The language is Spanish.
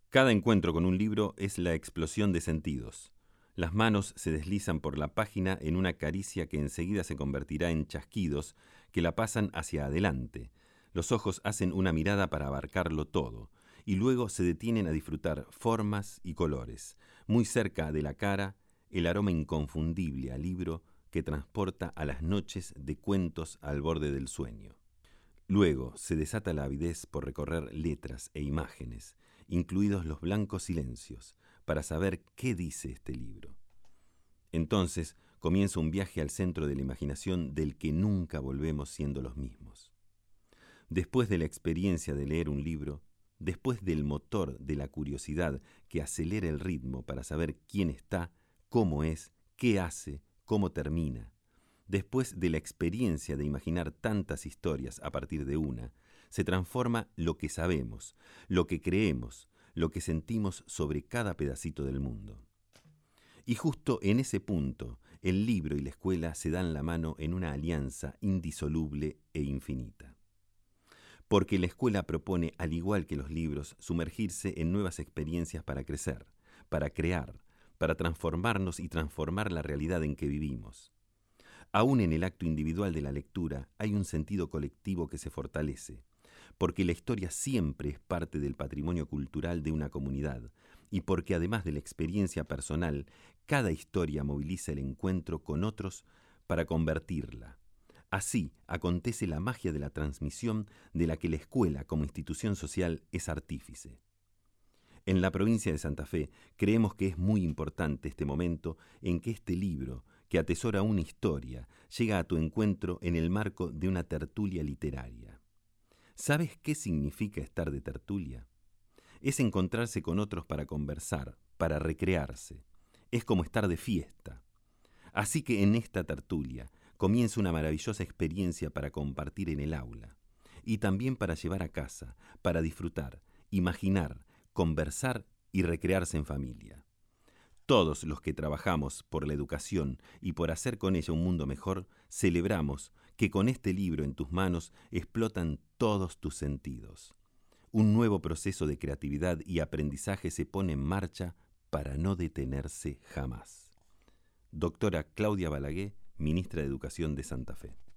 Cada encuentro con un libro es la explosión de sentidos. Las manos se deslizan por la página en una caricia que enseguida se convertirá en chasquidos que la pasan hacia adelante. Los ojos hacen una mirada para abarcarlo todo, y luego se detienen a disfrutar formas y colores. Muy cerca de la cara, el aroma inconfundible al libro que transporta a las noches de cuentos al borde del sueño. Luego se desata la avidez por recorrer letras e imágenes, incluidos los blancos silencios, para saber qué dice este libro. Entonces comienza un viaje al centro de la imaginación del que nunca volvemos siendo los mismos. Después de la experiencia de leer un libro, después del motor de la curiosidad que acelera el ritmo para saber quién está, cómo es, qué hace, cómo termina, después de la experiencia de imaginar tantas historias a partir de una, se transforma lo que sabemos, lo que creemos, lo que sentimos sobre cada pedacito del mundo. Y justo en ese punto, el libro y la escuela se dan la mano en una alianza indisoluble e infinita. Porque la escuela propone, al igual que los libros, sumergirse en nuevas experiencias para crecer, para crear, para transformarnos y transformar la realidad en que vivimos. Aún en el acto individual de la lectura hay un sentido colectivo que se fortalece, porque la historia siempre es parte del patrimonio cultural de una comunidad, y porque además de la experiencia personal, cada historia moviliza el encuentro con otros para convertirla. Así acontece la magia de la transmisión de la que la escuela como institución social es artífice. En la provincia de Santa Fe creemos que es muy importante este momento en que este libro, que atesora una historia, llega a tu encuentro en el marco de una tertulia literaria. ¿Sabes qué significa estar de tertulia? Es encontrarse con otros para conversar, para recrearse. Es como estar de fiesta. Así que en esta tertulia comienza una maravillosa experiencia para compartir en el aula y también para llevar a casa, para disfrutar, imaginar, conversar y recrearse en familia. Todos los que trabajamos por la educación y por hacer con ella un mundo mejor, celebramos que con este libro en tus manos explotan todos tus sentidos. Un nuevo proceso de creatividad y aprendizaje se pone en marcha para no detenerse jamás. Doctora Claudia Balaguer, Ministra de Educación de Santa Fe.